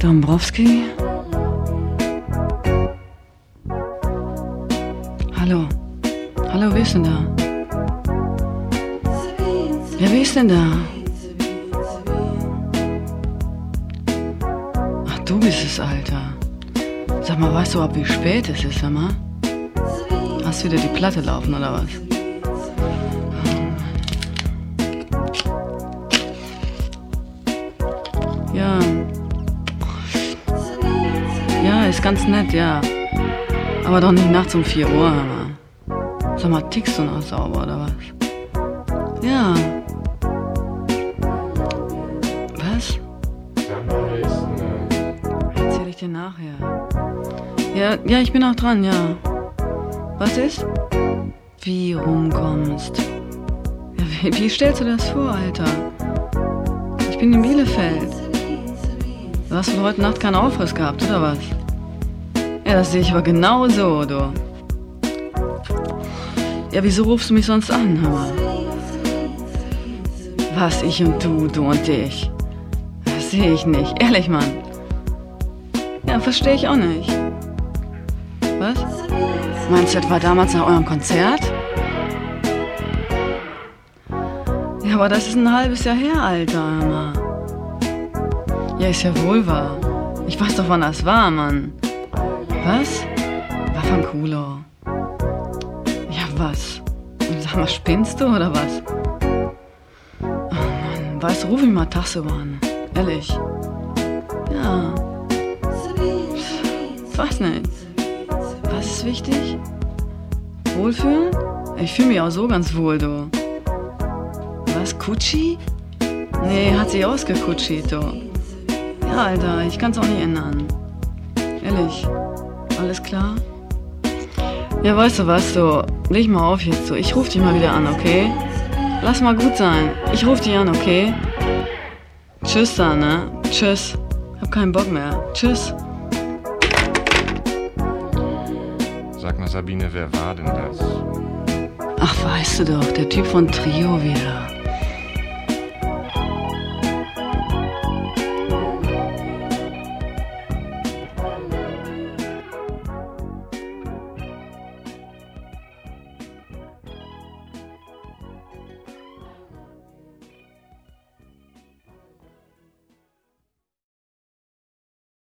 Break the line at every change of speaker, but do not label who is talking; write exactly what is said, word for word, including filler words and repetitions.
Dombrowski? Hallo? Hallo, wer ist denn da? Ja, wer ist denn da? Ach, du bist es, Alter. Sag mal, weißt du überhaupt, wie spät es ist, sag mal? Hast du wieder die Platte laufen, oder was? Ja. Ja, ist ganz nett, ja. Aber doch nicht nachts um vier Uhr, hör mal. Sag mal, tickst du noch sauber, oder was? Ja. Was? Erzähl ich dir nachher. Ja, ja, ich bin auch dran, ja. Was ist? Wie rumkommst? Ja, wie, wie stellst du das vor, Alter? Ich bin in Bielefeld. Du hast wohl heute Nacht keinen Aufriss gehabt, oder was? Ja, das sehe ich aber genau so, du. Ja, wieso rufst du mich sonst an, hör mal? Was, ich und du, du und ich? Das sehe ich nicht, ehrlich, Mann. Ja, verstehe ich auch nicht. Was? Meinst du etwa damals nach eurem Konzert? Ja, aber das ist ein halbes Jahr her, Alter, hör mal. Ja, ist ja wohl wahr. Ich weiß doch, wann das war, Mann. Was? War von Kulo. Ja, was? Sag mal, spinnst du oder was? Oh Mann, weißt du, ruf mich mal tagsüber an. Ehrlich. Ja. Weiß nicht. Was ist wichtig? Wohlfühlen? Ich fühle mich auch so ganz wohl, du. Was, Kutschi? Nee, hat sich ausgekutschit, du. Ja, Alter, ich kann's auch nicht ändern. Ehrlich. Alles klar? Ja, weißt du was, so, leg mal auf jetzt so. Ich ruf dich mal wieder an, okay? Lass mal gut sein. Ich ruf dich an, okay? Tschüss dann, ne? Tschüss. Hab keinen Bock mehr. Tschüss.
Sag mal, Sabine, wer war denn das?
Ach, weißt du doch, der Typ von Trio wieder.